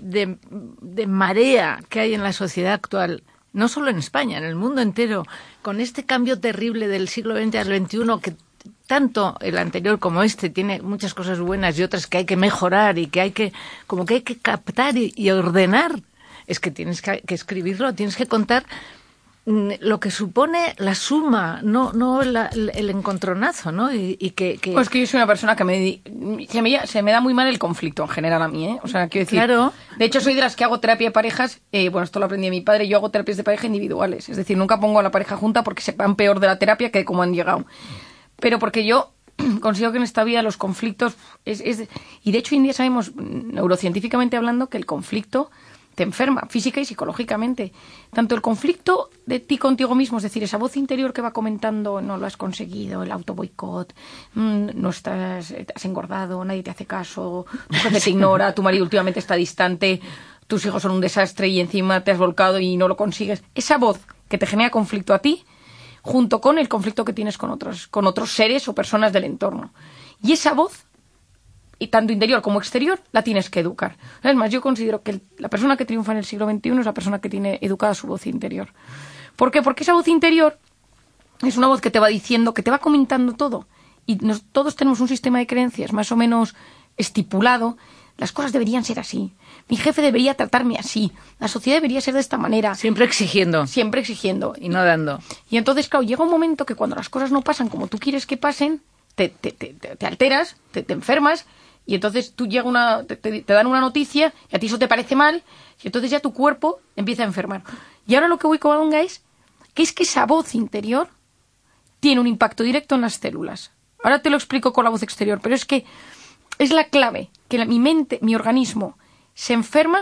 de marea que hay en la sociedad actual, no solo en España, en el mundo entero, con este cambio terrible del siglo XX al XXI, que tanto el anterior como tiene muchas cosas buenas y otras que hay que mejorar y que hay que captar y ordenar, es que tienes que escribirlo, tienes que contar lo que supone la suma, no el encontronazo, ¿no? Y que... Pues que yo soy una persona que se me da muy mal el conflicto en general a mí, ¿eh? O sea, quiero decir... Claro. De hecho, soy de las que hago terapia de parejas, bueno, esto lo aprendí de mi padre, yo hago terapias de pareja individuales, es decir, nunca pongo a la pareja junta porque se van peor de la terapia que como han llegado. Pero porque yo consigo que en esta vida los conflictos... Y de hecho, hoy en día sabemos, neurocientíficamente hablando, que el conflicto te enferma física y psicológicamente. Tanto el conflicto de ti contigo mismo, es decir, esa voz interior que va comentando no lo has conseguido, el auto boicot, no has engordado, nadie te hace caso, tu jefe te ignora, tu marido últimamente está distante, tus hijos son un desastre y encima te has volcado y no lo consigues. Esa voz que te genera conflicto a ti, junto con el conflicto que tienes con otros seres o personas del entorno. Y esa voz, y tanto interior como exterior, la tienes que educar. Es más, yo considero que la persona que triunfa en el siglo XXI es la persona que tiene educada su voz interior. ¿Por qué? Porque esa voz interior es una voz que te va diciendo, que te va comentando todo. Y todos tenemos un sistema de creencias más o menos estipulado. Las cosas deberían ser así. Mi jefe debería tratarme así. La sociedad debería ser de esta manera. Siempre exigiendo. Siempre exigiendo. Y no dando. Y entonces, claro, llega un momento que cuando las cosas no pasan como tú quieres que pasen, te alteras, te enfermas, y entonces tú te dan una noticia, y a ti eso te parece mal, y entonces ya tu cuerpo empieza a enfermar. Y ahora lo que voy, Covadonga, es que esa voz interior tiene un impacto directo en las células. Ahora te lo explico con la voz exterior, pero es que es la clave, que mi mente, mi organismo, se enferma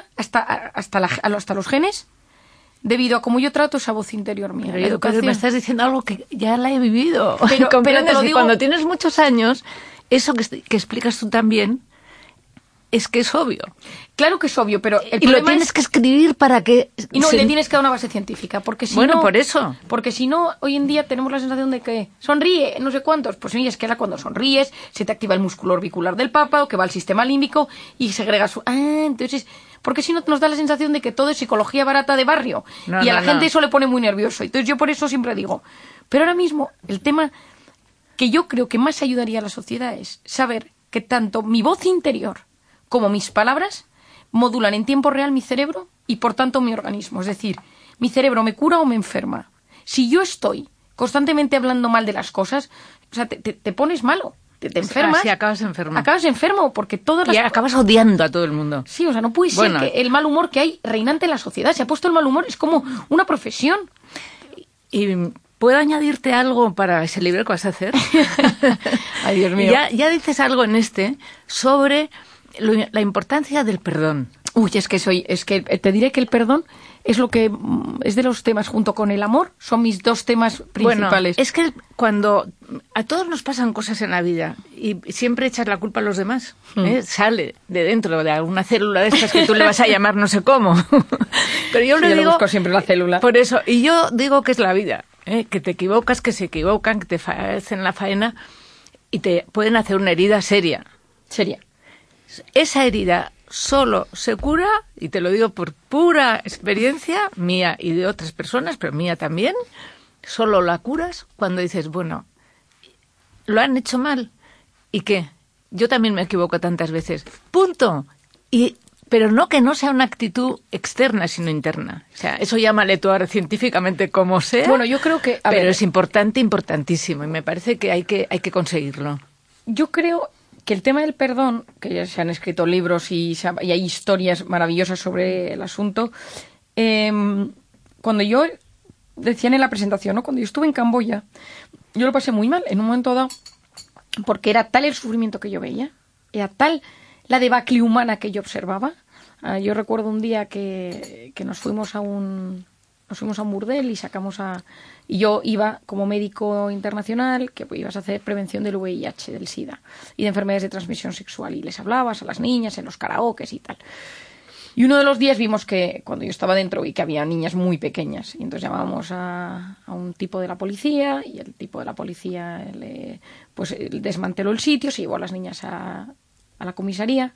hasta los genes, debido a cómo yo trato esa voz interior mía. Pero me estás diciendo algo que ya la he vivido. Pero te lo digo, cuando tienes muchos años, eso que explicas tú también, es que es obvio. Claro que es obvio, pero el y problema lo tienes que escribir para que... Y no, le tienes que dar una base científica, porque si bueno, no... por eso. Porque si no, hoy en día tenemos la sensación de que sonríe, no sé cuántos. Pues sí, es que ahora cuando sonríes se te activa el músculo orbicular del párpado, que va al sistema límbico y segrega su... entonces... Porque si no nos da la sensación de que todo es psicología barata de barrio. Y a la gente eso le pone muy nervioso. Entonces yo por eso siempre digo... Pero ahora mismo el tema que yo creo que más ayudaría a la sociedad es saber que tanto mi voz interior como mis palabras modulan en tiempo real mi cerebro y por tanto mi organismo. Es decir, mi cerebro me cura o me enferma. Si yo estoy constantemente hablando mal de las cosas, o sea, te pones malo, te enfermas. Sí, acabas enfermo. Acabas enfermo porque todas las... Y acabas odiando a todo el mundo. Sí, o sea, no puede ser que el mal humor que hay reinante en la sociedad. Se ha puesto el mal humor, es como una profesión. Y... ¿puedo añadirte algo para ese libro que vas a hacer? Ay, Dios mío. Ya dices algo en sobre la importancia del perdón. Uy, es que te diré que el perdón es lo que es de los temas, junto con el amor, son mis dos temas principales. Bueno, es que cuando a todos nos pasan cosas en la vida y siempre echas la culpa a los demás, sale de dentro de alguna célula de estas que tú le vas a llamar no sé cómo. Pero yo le digo... busco siempre la célula. Por eso, y yo digo que es la vida, que te equivocas, que se equivocan, que te hacen la faena y te pueden hacer una herida seria. Seria. Esa herida solo se cura, y te lo digo por pura experiencia mía y de otras personas, pero mía también, solo la curas cuando dices, bueno, lo han hecho mal, ¿y qué? Yo también me equivoco tantas veces, punto. Pero no que no sea una actitud externa, sino interna. O sea, eso llámale tú ahora científicamente como sea. Bueno, yo creo que... Pero es importante, importantísimo, y me parece que hay que conseguirlo. Yo creo que el tema del perdón, que ya se han escrito libros y hay historias maravillosas sobre el asunto, cuando yo decían en la presentación, ¿no? Cuando yo estuve en Camboya, yo lo pasé muy mal en un momento dado, porque era tal el sufrimiento que yo veía, era tal la debacle humana que yo observaba. Yo recuerdo un día que nos fuimos a un burdel y yo iba como médico internacional, que ibas a hacer prevención del VIH, del SIDA y de enfermedades de transmisión sexual, y les hablabas a las niñas en los karaokes y tal. Y uno de los días vimos que, cuando yo estaba dentro, vi que había niñas muy pequeñas, y entonces llamábamos a un tipo de la policía, y el tipo de la policía desmanteló el sitio, se llevó a las niñas a la comisaría,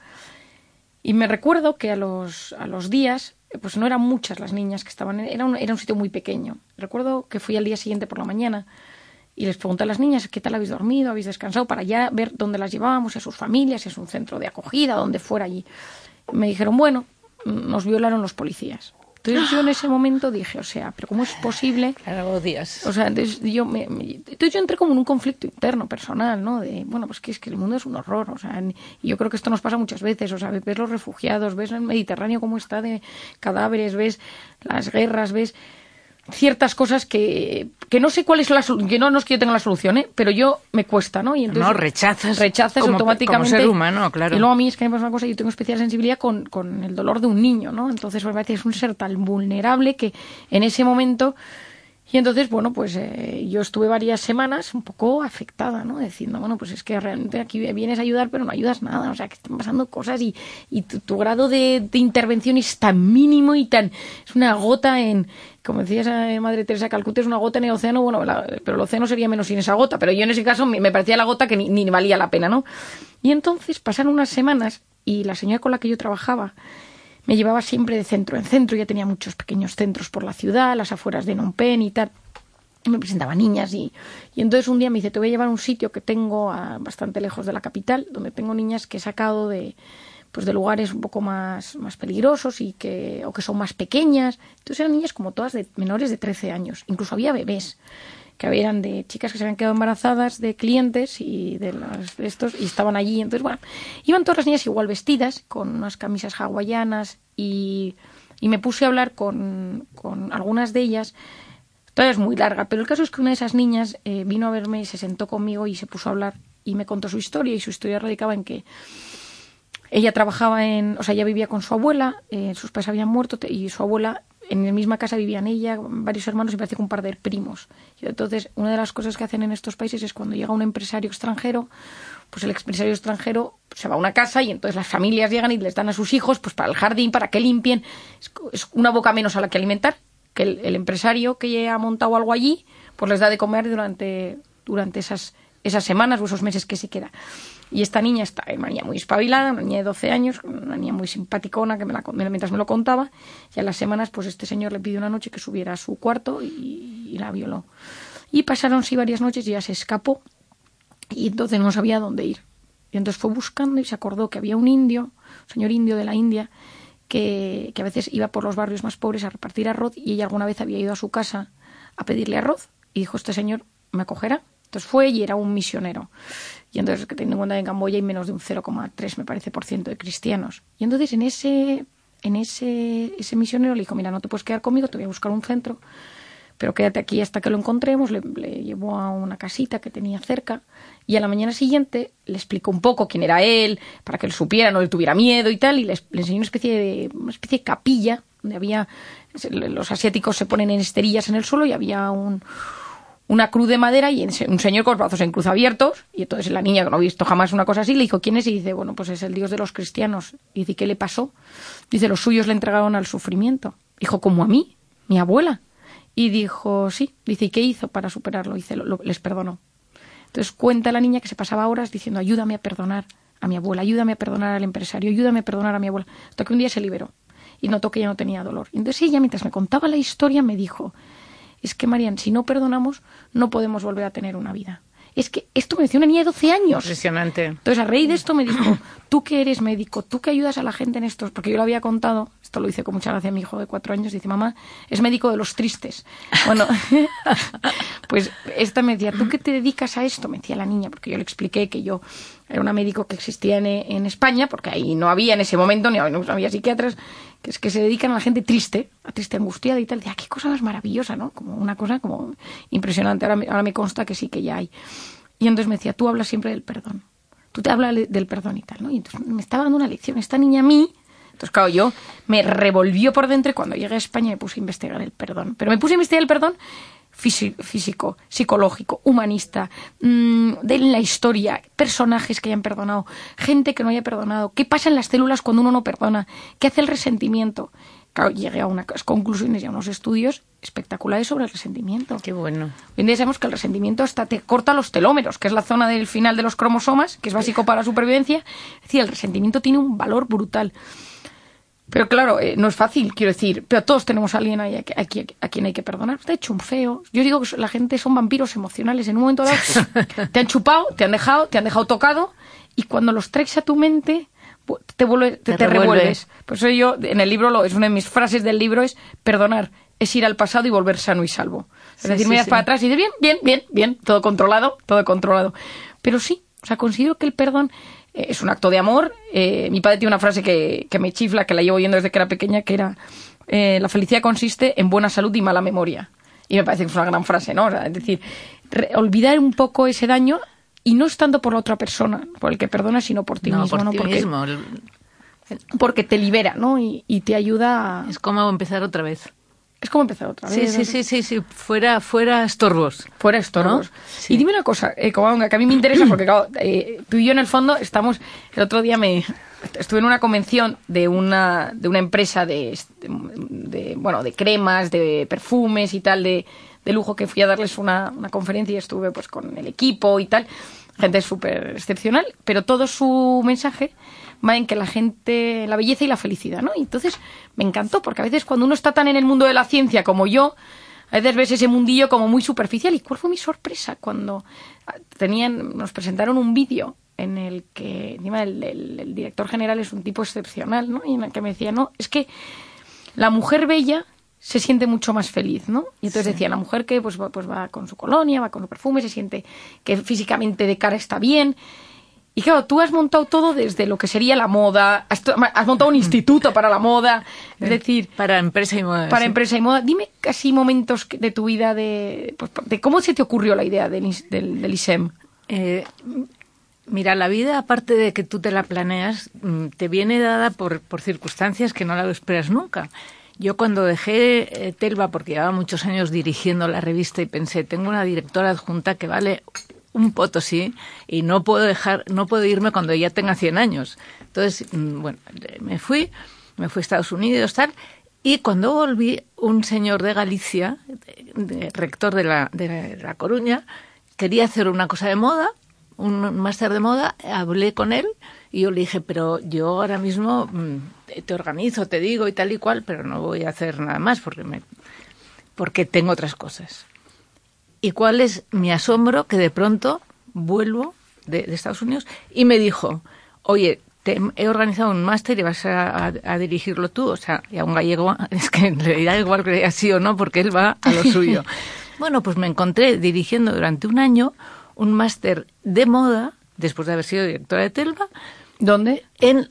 y me recuerdo que a los días, pues no eran muchas las niñas que estaban, era un sitio muy pequeño. Recuerdo que fui al día siguiente por la mañana y les pregunté a las niñas qué tal habéis dormido, habéis descansado, para ya ver dónde las llevábamos, si a sus familias, si es un centro de acogida, donde fuera allí. Me dijeron, bueno, nos violaron los policías. Entonces yo en ese momento dije, o sea, ¿pero cómo es posible? Claro, días. O sea, entonces yo entré como en un conflicto interno, personal, ¿no? De, bueno, pues que es que el mundo es un horror, o sea, y yo creo que esto nos pasa muchas veces, o sea, ves los refugiados, ves el Mediterráneo cómo está de cadáveres, ves las guerras, ves ciertas cosas que no sé cuál es la solución, que no es que yo tenga la solución, pero yo me cuesta, ¿no? Y entonces no, rechazas como, automáticamente como ser humano, claro. Y luego a mí es que me pasa una cosa, yo tengo especial sensibilidad con el dolor de un niño, ¿no? Entonces me parece que es un ser tan vulnerable que en ese momento... Y entonces, bueno, pues yo estuve varias semanas un poco afectada, ¿no? Diciendo, bueno, pues es que realmente aquí vienes a ayudar, pero no ayudas nada. O sea, que están pasando cosas y tu grado de intervención es tan mínimo y tan... Es una gota en... Como decía esa Madre Teresa de Calcuta, es una gota en el océano, bueno, pero el océano sería menos sin esa gota. Pero yo en ese caso me parecía la gota que ni valía la pena, ¿no? Y entonces pasaron unas semanas y la señora con la que yo trabajaba me llevaba siempre de centro en centro, ya tenía muchos pequeños centros por la ciudad, las afueras de Phnom Penh y tal. Y me presentaba niñas y entonces un día me dice, te voy a llevar a un sitio que tengo bastante lejos de la capital, donde tengo niñas que he sacado de lugares un poco más peligrosos o que son más pequeñas. Entonces eran niñas como todas de menores de 13 años, incluso había bebés. que eran de chicas que se habían quedado embarazadas de clientes y de estos, y estaban allí. Entonces, bueno, iban todas las niñas igual vestidas, con unas camisas hawaianas, y me puse a hablar con algunas de ellas. Todavía es muy larga, pero el caso es que una de esas niñas vino a verme y se sentó conmigo y se puso a hablar y me contó su historia, y su historia radicaba en que ella trabajaba ella vivía con su abuela, sus padres habían muerto y su abuela, en la misma casa vivían ella, varios hermanos y parece que un par de primos. Y entonces, una de las cosas que hacen en estos países es cuando llega un empresario extranjero, pues el empresario extranjero se va a una casa y entonces las familias llegan y les dan a sus hijos pues para el jardín, para que limpien. Es una boca menos a la que alimentar, que el empresario que ha montado algo allí, pues les da de comer durante esas semanas o esos meses que se queda. Y esta niña está una niña muy espabilada, una niña de 12 años, una niña muy simpaticona, que mientras me lo contaba, y a las semanas pues este señor le pidió una noche que subiera a su cuarto y la violó. Y pasaron varias noches y ya se escapó, y entonces no sabía dónde ir. Y entonces fue buscando y se acordó que había un señor indio de la India, que a veces iba por los barrios más pobres a repartir arroz, y ella alguna vez había ido a su casa a pedirle arroz, y dijo, este señor me acogerá. Entonces fue y era un misionero. Y entonces, que teniendo en cuenta que en Camboya hay menos de un 0,3, me parece, por ciento de cristianos. Y entonces en ese misionero le dijo, mira, no te puedes quedar conmigo, te voy a buscar un centro, pero quédate aquí hasta que lo encontremos. Le llevó a una casita que tenía cerca, y a la mañana siguiente le explicó un poco quién era él, para que él supiera, no le tuviera miedo y tal, y le enseñó una especie de capilla, donde había, los asiáticos se ponen en esterillas en el suelo, y había una cruz de madera y un señor con los brazos en cruz abiertos. Y entonces la niña, que no ha visto jamás una cosa así, le dijo, ¿quién es? Y dice, bueno, pues es el Dios de los cristianos. Y dice, ¿qué le pasó? Dice, los suyos le entregaron al sufrimiento. Dijo, ¿como a mí? ¿Mi abuela? Y dijo, sí. Dice, ¿y qué hizo para superarlo? Dice, les perdonó. Entonces cuenta la niña que se pasaba horas diciendo, ayúdame a perdonar a mi abuela, ayúdame a perdonar al empresario, ayúdame a perdonar a mi abuela. Hasta que un día se liberó y notó que ya no tenía dolor. Y entonces ella, mientras me contaba la historia, me dijo, es que, Marian, si no perdonamos, no podemos volver a tener una vida. Es que esto me decía una niña de 12 años. Impresionante. Entonces, a raíz de esto me dijo, tú que eres médico, tú que ayudas a la gente en estos, porque yo lo había contado, esto lo hice con mucha gracia a mi hijo de 4 años, dice, mamá, es médico de los tristes. Bueno, pues esta me decía, ¿tú qué te dedicas a esto? Me decía la niña, porque yo le expliqué que yo era una médico que existía en España, porque ahí no había en ese momento, no había psiquiatras, que se dedican a la gente triste, angustiada y tal. Decía, qué cosa más maravillosa, ¿no? Como una cosa como impresionante. Ahora me consta que sí, que ya hay. Y entonces me decía, tú hablas siempre del perdón. Tú te hablas del perdón y tal, ¿no? Y entonces me estaba dando una lección esta niña a mí. Entonces, claro, yo me revolvió por dentro, y cuando llegué a España me puse a investigar el perdón. Pero me puse a investigar el perdón físico, psicológico, humanista, de la historia, personajes que hayan perdonado, gente que no haya perdonado, qué pasa en las células cuando uno no perdona, qué hace el resentimiento. Claro, llegué a unas conclusiones y a unos estudios espectaculares sobre el resentimiento. Qué bueno. Hoy en día sabemos que el resentimiento hasta te corta los telómeros, que es la zona del final de los cromosomas, que es básico para la supervivencia. Es decir, el resentimiento tiene un valor brutal. Pero claro, no es fácil, quiero decir, pero todos tenemos a alguien ahí a quien hay que perdonar. Te ha hecho un feo. Yo digo que la gente son vampiros emocionales. En un momento dado te han chupado, te han dejado tocado, y cuando los traes a tu mente te revuelves. Por eso yo, en el libro, es una de mis frases del libro, es perdonar es ir al pasado y volver sano y salvo. Es decir, miras para atrás y dices, bien, todo controlado. Pero sí, o sea, considero que el perdón es un acto de amor. Mi padre tiene una frase que me chifla, que la llevo oyendo desde que era pequeña, que era, la felicidad consiste en buena salud y mala memoria. Y me parece que es una gran frase, ¿no? O sea, es decir, olvidar un poco ese daño, y no es tanto por la otra persona, por el que perdonas, sino por ti mismo. Por ti mismo. Porque te libera, ¿no? Y te ayuda a... Es como empezar otra vez. Es como empezar otra vez. Sí. Fuera estorbos. Fuera estorbos. ¿No? Sí. Y dime una cosa, Covadonga, que a mí me interesa, porque claro, tú y yo en el fondo estamos... El otro día estuve en una convención de una empresa de cremas, de perfumes y tal, de lujo, que fui a darles una conferencia y estuve pues con el equipo y tal. Gente súper excepcional, pero todo su mensaje va en que la belleza y la felicidad, ¿no? Y entonces me encantó, porque a veces cuando uno está tan en el mundo de la ciencia como yo, a veces ves ese mundillo como muy superficial. ¿Y cuál fue mi sorpresa? Cuando nos presentaron un vídeo en el que encima el director general es un tipo excepcional, ¿no? Y en el que me decía, no, es que la mujer bella se siente mucho más feliz, ¿no? Y entonces decía, la mujer que pues va con su colonia, va con su perfume, se siente que físicamente de cara está bien. Y claro, tú has montado todo desde lo que sería la moda, has montado un instituto para la moda, es decir... Para empresa y moda. Para sí. empresa y moda. Dime casi momentos de tu vida de cómo se te ocurrió la idea del ISEM. Mira, la vida, aparte de que tú te la planeas, te viene dada por circunstancias que no la esperas nunca. Yo cuando dejé Telva, porque llevaba muchos años dirigiendo la revista y pensé, tengo una directora adjunta que vale un potosí y no puedo irme cuando ya tenga 100 años. Entonces, bueno, me fui a Estados Unidos, tal, y cuando volví, un señor de Galicia, rector de la Coruña, quería hacer una cosa de moda, un máster de moda, hablé con él y yo le dije, pero yo ahora mismo te organizo, te digo y tal y cual, pero no voy a hacer nada más porque tengo otras cosas. ¿Y cuál es mi asombro? Que de pronto vuelvo de Estados Unidos y me dijo, oye, he organizado un máster y vas a dirigirlo tú. O sea, y a un gallego es que le da igual que diga sí o no porque él va a lo suyo. Bueno, pues me encontré dirigiendo durante un año un máster de moda, después de haber sido directora de Telva. ¿Dónde? En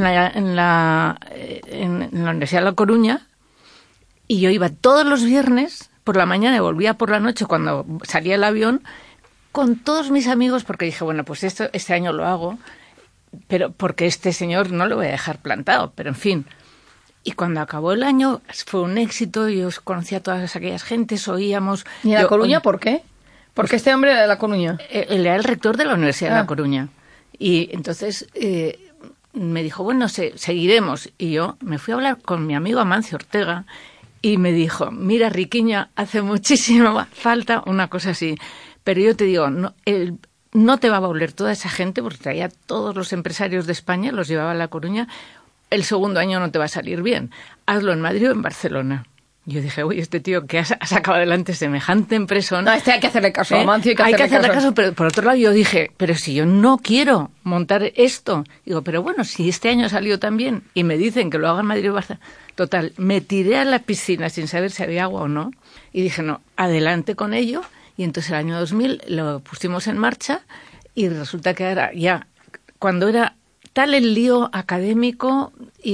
la Universidad de La Coruña, y yo iba todos los viernes por la mañana y volvía por la noche cuando salía el avión con todos mis amigos, porque dije, bueno, pues este año lo hago, pero porque este señor no lo voy a dejar plantado, pero en fin. Y cuando acabó el año fue un éxito, yo conocía a todas aquellas gentes, oíamos... ¿Y en La Coruña por qué? Porque este hombre era de La Coruña. Él era el rector de la Universidad de La Coruña. Y entonces me dijo, bueno, seguiremos. Y yo me fui a hablar con mi amigo Amancio Ortega y me dijo, mira, Riquiña, hace muchísima falta una cosa así. Pero yo te digo, no te va a volver toda esa gente, porque traía todos los empresarios de España, los llevaba a La Coruña. El segundo año no te va a salir bien. Hazlo en Madrid o en Barcelona. Yo dije, oye, este tío que ha sacado adelante semejante empresa... No, hay que hacerle caso, Amancio, hay que hacerle caso. Pero por otro lado yo dije, pero si yo no quiero montar esto. Digo, pero bueno, si este año salió tan bien y me dicen que lo haga en Madrid o Barcelona... Total, me tiré a la piscina sin saber si había agua o no. Y dije, no, adelante con ello. Y entonces el año 2000 lo pusimos en marcha y resulta que era ya, cuando era tal el lío académico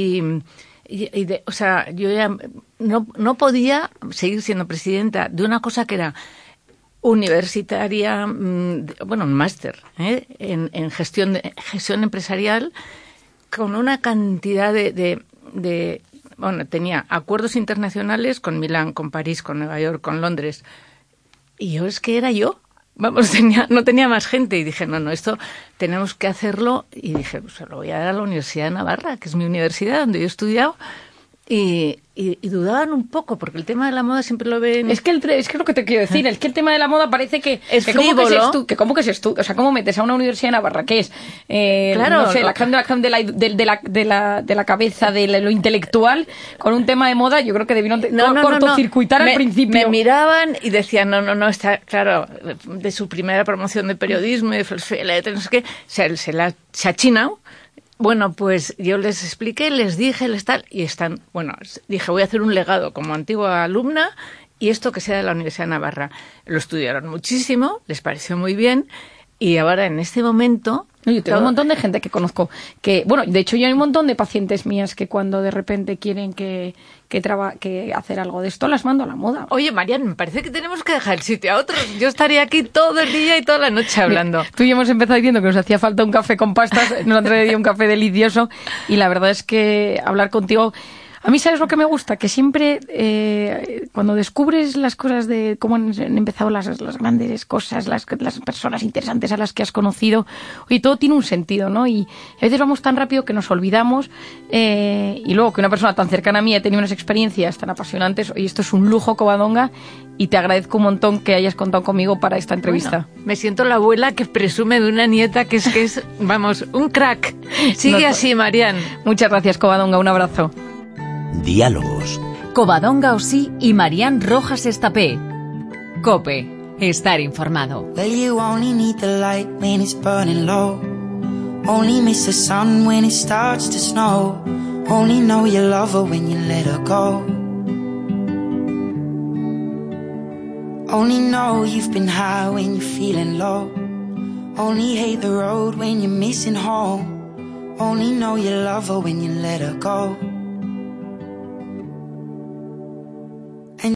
o sea, yo ya no podía seguir siendo presidenta de una cosa que era universitaria, bueno, un máster en gestión empresarial, con una cantidad bueno, tenía acuerdos internacionales con Milán, con París, con Nueva York, con Londres, y yo es que era yo. Vamos, no tenía más gente y dije, no, esto tenemos que hacerlo. Y dije, pues se lo voy a dar a la Universidad de Navarra, que es mi universidad donde yo he estudiado. Y dudaban un poco, porque el tema de la moda siempre lo ven... Es que lo que te quiero decir, es que el tema de la moda parece que es frívolo. ¿Cómo que se estudia? O sea, ¿cómo metes a una Universidad de Navarra? ¿Qué es? Claro, no sé, la crème de la cabeza, de lo intelectual, con un tema de moda, yo creo que debieron cortocircuitar al principio. Me miraban y decían, no, está claro, de su primera promoción de periodismo y de filosofía, no sé qué, se ha chinado. Bueno, pues yo les expliqué, les dije, y están, bueno, dije, voy a hacer un legado como antigua alumna y esto que sea de la Universidad de Navarra. Lo estudiaron muchísimo, les pareció muy bien y ahora en este momento... Yo tengo un montón de gente que conozco que, bueno, de hecho yo hay un montón de pacientes mías que cuando de repente quieren que hacer algo de esto, las mando a la moda. Oye, Marian, me parece que tenemos que dejar el sitio a otros. Yo estaría aquí todo el día y toda la noche hablando. Tú y yo hemos empezado diciendo que nos hacía falta un café con pastas, nos han traído un café delicioso y la verdad es que hablar contigo... A mí, ¿sabes lo que me gusta? Que siempre, cuando descubres las cosas de cómo han empezado las grandes cosas, las personas interesantes a las que has conocido, oye, todo tiene un sentido, ¿no? Y a veces vamos tan rápido que nos olvidamos, y luego que una persona tan cercana a mí ha tenido unas experiencias tan apasionantes, oye, esto es un lujo, Covadonga, y te agradezco un montón que hayas contado conmigo para esta entrevista. Bueno, me siento la abuela que presume de una nieta que es vamos, un crack. Sigue así, Marian. Muchas gracias, Covadonga, un abrazo. Diálogos. Covadonga Osí y Marian Rojas Estapé. COPE. Estar informado. Well, you only need the light when it's burning low. Only miss the sun when it starts to snow. Only know you love her when you let her go. Only know you've been high when you're feeling low. Only hate the road when you're missing home. Only know you love her when you let her go.